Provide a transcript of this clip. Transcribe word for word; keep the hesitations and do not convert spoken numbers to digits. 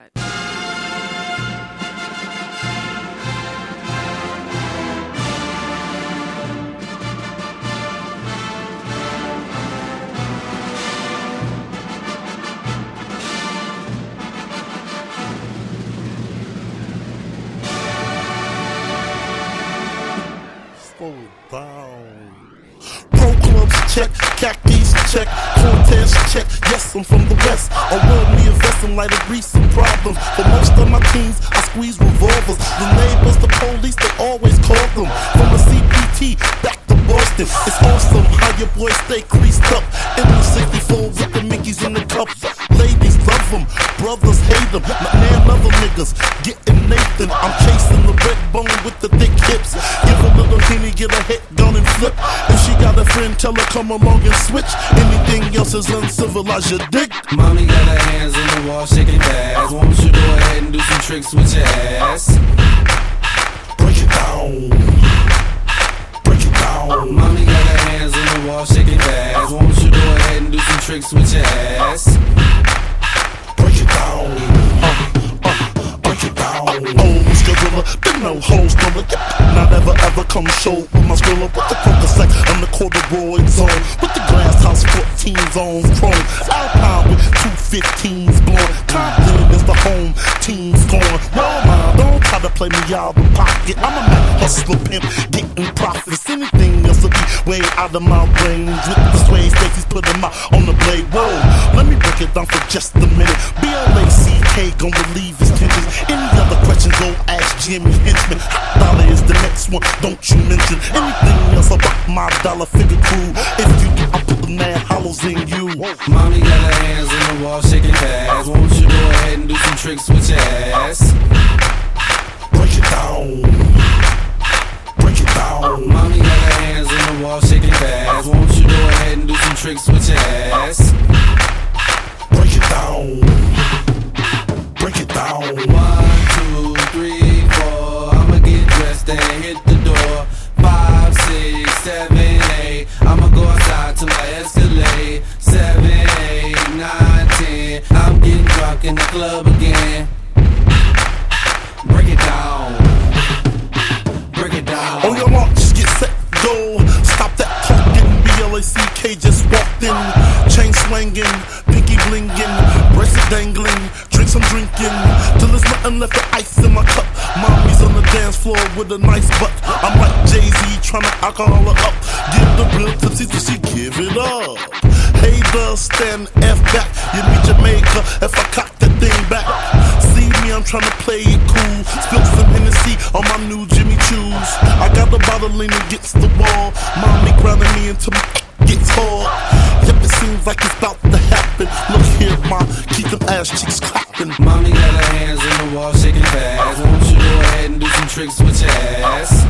Slow it down. Pro clubs check, khakis check, Cortez check. Yes, I'm from the West. I world me investing like a recent problems. For most of my teens, I squeeze revolvers. The neighbors, the police, they always call them. From the C P T back to Boston. It's awesome how your boys stay creased up. In the sixty-four with the Mickeys in the cup. Ladies love them, brothers hate them. Man, other niggas getting Nathan. I'm chasing the red bone with the thick hips. Give a little henny, get a hit, gun and flip. If she got a friend, tell her come along and switch. Anything else is uncivilized, you dig? Mommy got her hands on the wall, shaking fast. Won't you go ahead and do some tricks with your ass? Break it down. Break it down. Mommy got her hands on the wall, shaking fast. Won't you go ahead and do some tricks with your ass? Break it down. Uh, uh, break it down. Oh, gorilla, been no hoes, gorilla. Not ever ever come show with my gorilla. With the focus like I'm the corduroy zone. With the glass house fourteen zones chrome. Alpine with two fifteens blowing. Compton is the home team's going. Well, man, don't try to play me out of pocket. I'm a man hustler pimp, getting profits. Anything else will be way out of my range. With the sway Stacy's put them out on the blade. Whoa, let me break it down for just a minute. B L A C K gon' relieve his tensions. Any other questions, go ask Jimmy Henchman. Hot dollar is the next one, don't you mention anything else about my dollar figure crew. If you do, I'll put the mad hollows in you. Mommy got her hands on the wall, shaking fast. Won't you go ahead and do some tricks with your ass? Break it down. Break it down. Mommy got her hands on the wall, shaking fast. Won't you go ahead and do some tricks with your ass? Break it down. Break it down. One, two, three, four. I'ma get dressed and hit the door. Five, six, seven, eight. I'ma go outside to my Escalade. Seven, eight, nine, ten. I'm getting drunk in the club again. Break it down. Break it down. On your mark, just get set, go. Stop that talking. B L A C K just walked in. Chain swinging, pinky blinging, bracelet dangling. Drinks I'm drinking till there's nothing left of ice in my cup. Mommy's on the dance floor with a nice butt. I'm like Jay-Z trying to alcohol her up. Give the real tipsy till she give it up. Hey, the stand F back. You meet Jamaica if I cock that thing back. See me, I'm trying to play it cool. Spill some Hennessy on my new Jimmy Choos. I got the bottle leaning against the wall. Mommy grounding me until my gets hard. Yep, it seems like it's about to happen. Look here, mom, keep them ass cheeks clapping. Mommy got her hands on the wall, shaking fast. Won't you go ahead and do some tricks with your ass?